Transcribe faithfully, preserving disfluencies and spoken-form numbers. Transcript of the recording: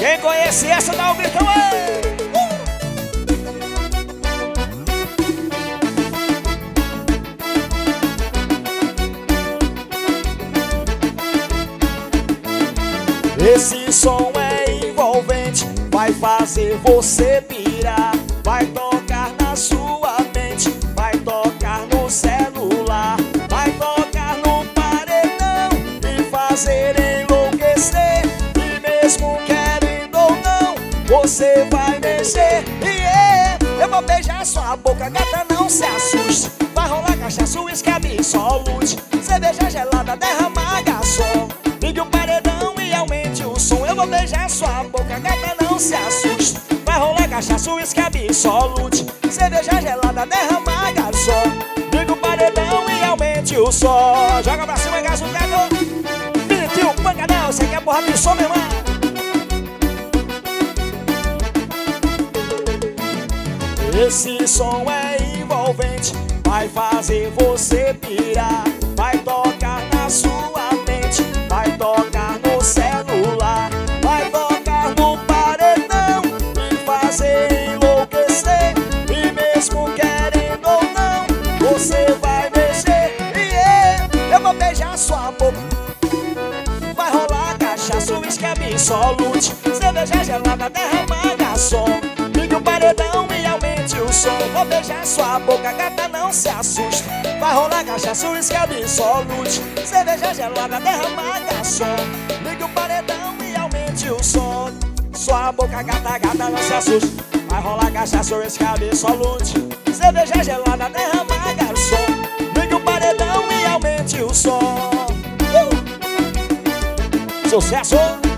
Quem conhece essa dá um gritão aí. Esse som é envolvente, vai fazer você pirar. Vai tocar na sua mente, vai tocar no celular, vai tocar no paredão e fazer enlouquecer. E mesmo querendo ou não, você vai mexer. Yeah. Eu vou beijar sua boca, gata, não se assuste. Vai rolar cachaça, uísque absolute, cerveja gelada, derramar garçom. Ligue o paredão e aumente o som. Eu vou beijar sua boca, gata, não se assuste. Vai rolar cachaça, uísque absolute, cerveja gelada, derramar garçom. Ligue o paredão e aumente o som. Joga pra cima, gás o gato. Bonitinho, pancadão, você quer porra de som, meu irmão? Esse som é envolvente, vai fazer você pirar. Vai tocar na sua mente, vai tocar no celular, vai tocar no paredão e fazer enlouquecer. E mesmo querendo ou não, você vai mexer. Yeah. Eu vou beijar sua boca, vai rolar cachaça, uísque absolute, cerveja gelada, derramar garçom. Ligue o paredão e aumente o som. Vou beijar sua boca, gata, não se assuste. Vai rolar cachaça, uísque absolute, cerveja gelada, derramar garçom. Ligue o paredão e aumente o som. Sua boca, gata, gata, não se assuste. Vai rolar cachaça, uísque absolute, cerveja gelada, derramar garçom. Ligue o paredão e aumente o som. uh! Sucesso!